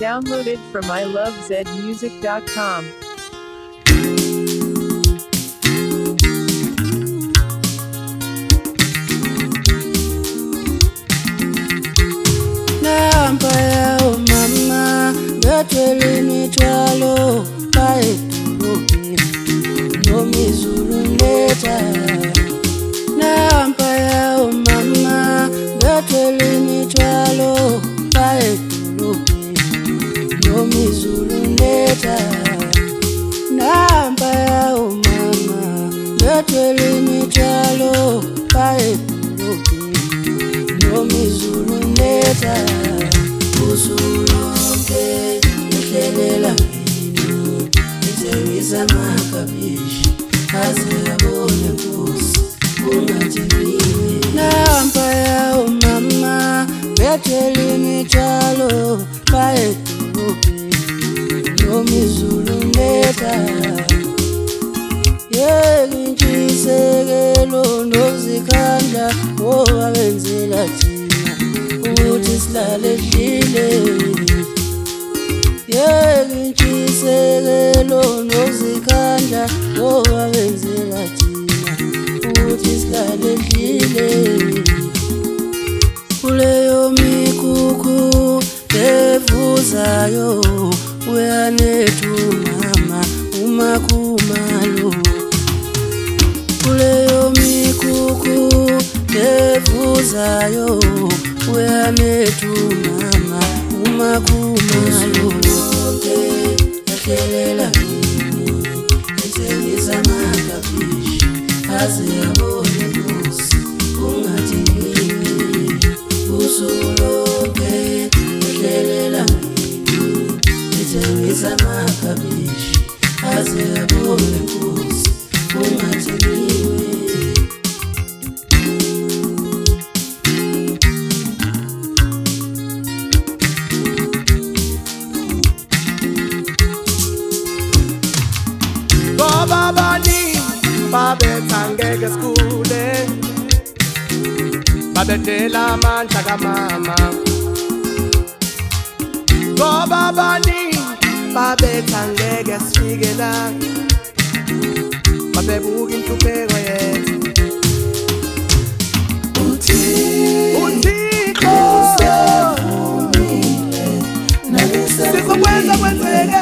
Downloaded from ilovezmusic.com. Nampaya mama gathwele imithwalo bayedolobheni nomizulu letha. Nampaya mama gathwele imithwalo bayedolobheni nomizulu letha. Nampaya mama gathwele imithwalo bayedolobheni nomizulu letha. Usulonke ehlelela mina ethengisa amakabishi aze abone Nkosi ungathi kimi. Nampaya umama bethwele imithwalo bayedolobheni nomizulu letha. Yeke intshisekelo nozikhandla ngoba benzela thina ukuthi silale sidlile. Yeke intshisekelo nozikhandla ngoba benzela thina ukuthi silale sidlile. Kuleyo mikhukhu evuzayo uyanethu mama umakhumalo. Kuleyo mikhukhu evuzayo uyanethu mama umakhumalo. Ehlelela mina ethengisa amakabishi aze abone Nkosi ungathi kimi. Usulonke ehlelela mina ethengisa amakabishi aze abone Nkosi ungathi kimi. Babani babetha ngeke skule babethela amandla kamama. Babani babetha ngeke sifike la babebuka inhlupheko yethu. Uthixo sizokwenza kwenzeke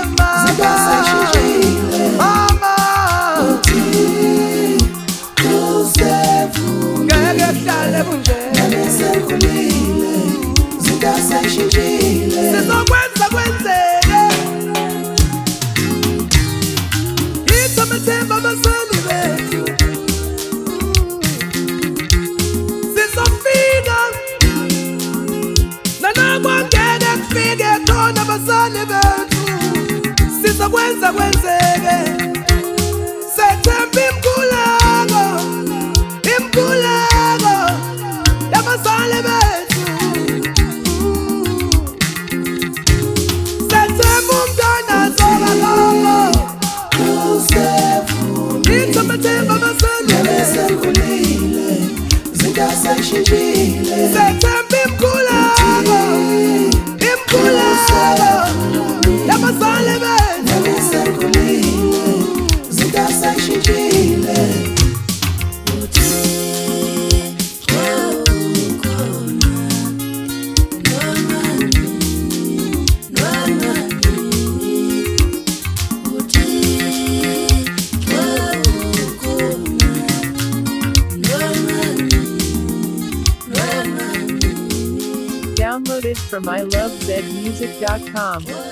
mama. Ngeke bunje sizokwenza kwenzeke. Yithi amathemba abazali bethu sizofika nanabo ngeke kufike khona abazali bethu. Sizokwenza kwenzeke sethemba imkhuleko yabazali bethu. Sethemba umntwana azoba khona. Yithi amathemba abazali bethu sethemba imkhuleko yabazali bethu. Downloaded from ilovezmusic.com.